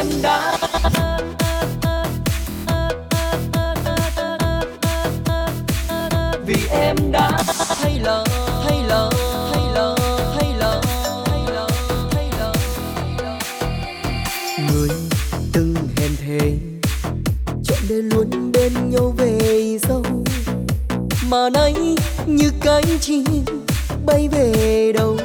em đã vì em đã thay lời thay lời thay lời thay lời thay lời thay lời. Người từng hẹn thề chọn để luôn bên nhau về sau, mà nay như cánh chim bay về đâu.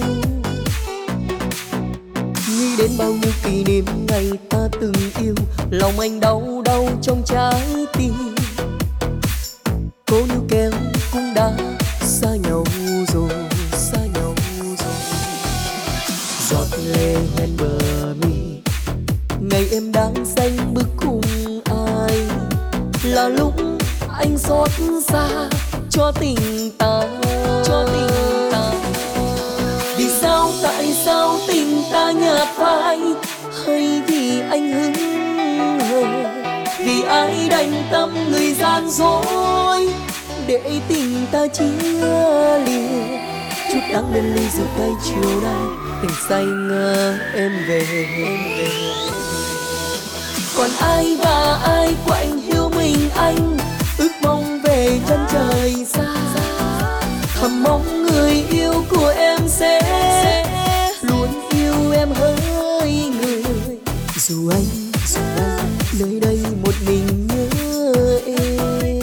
Nghĩ đến bao nhiêu kỷ niệm ngày ta từng yêu, lòng anh đau đau trong trái tim. Cố níu kéo cũng đã xa nhau rồi, xa nhau rồi. Giọt lệ hoen bờ mi, ngày em đang xanh bước cùng ai, là lúc anh xót xa cho tình ta, cho tình ta. Vì sao tại sao tình ta nhạt phai, hay vì anh hững hờ, vì ai đành tâm người gian dối để tình ta chia lìa. Chút đắng bên ly rượu cay chiều nay, tình say ngờ em về, em về. Còn ai và ai quạnh hiu mình anh, ước mong về chân trời xa. Thầm mong người yêu của em sẽ luôn yêu em hỡi người. Dù anh nơi đây một mình nhớ em.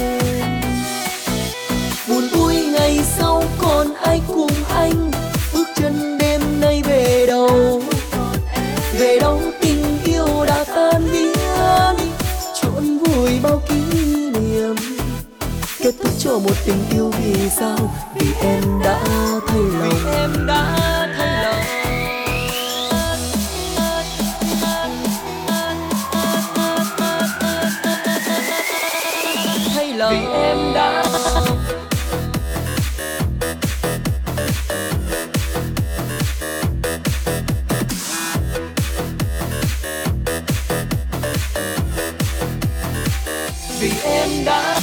Buồn vui ngày sau còn ai cùng anh, bước chân đêm nay về đâu, về đâu tình yêu đã tan biến, trộn vùi bao kỷ niệm. Kết thúc cho một tình yêu vì sao, vì em đã thay lòng, vì em đã thay lòng. Thay lòng vì em đã vì em đã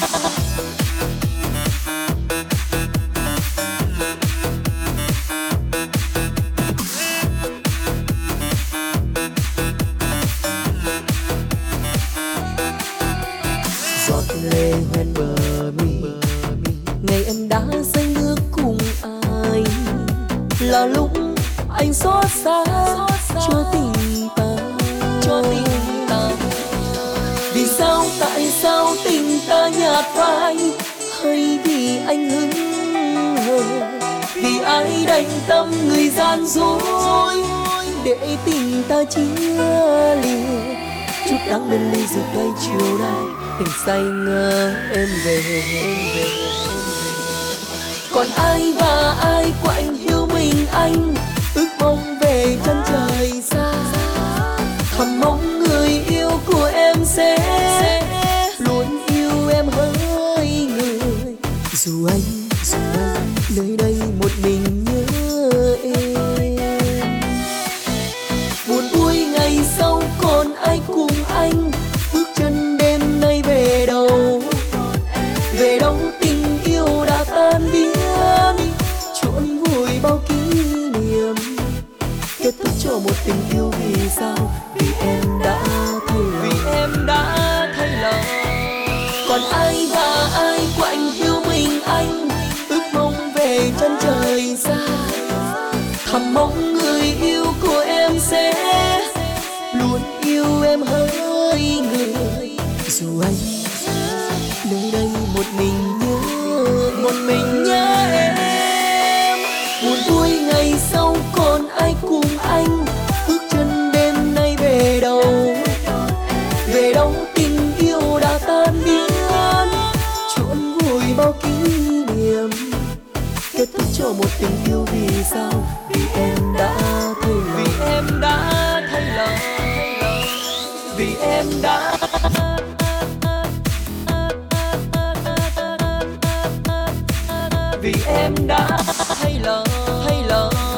giọt lệ hoen bờ mi, ngày em đã xanh bước cùng ai, là lúc anh xót xa cho tình ta, cho tình ta. Vì sao tại sao tình ta nhạt phai, hay vì anh hững hờ, vì ai đành tâm người gian dối để tình ta chia lìa. Chút đắng bên ly rượu cay chiều nay, tình say ngờ em về, em về. Còn ai và ai quạnh hiu mình anh, ước mong về chân trời xa. Thầm mong người yêu của em sẽ luôn yêu em hỡi người. Dù anh nơi đây một mình nhớ em. Buồn vui ngày sau còn ai cùng anh, bước chân đêm nay về đâu, về đâu tình yêu đã tan biến, trộn vùi bao kỷ niệm. Kết thúc cho một tình yêu vì sao, vì em đã thay lòng, vì em đã thay lòng. Còn ai và ai quạnh hiu mình anh, ước mong về chân trời xa. Thầm mong người yêu của em sẽ luôn yêu em hỡi người. Dù anh nơi đây một mình nhớ em. Buồn vui ngày sau còn ai cùng anh, bước chân đêm nay về đâu, về đâu tình yêu đã tan biến, trộn vùi bao kỷ niệm. Kết thúc cho một tình yêu vì sao, vì em đã thay lòng, vì em đã thay lòng, vì em đã vì em đã thay lòng, thay lòng.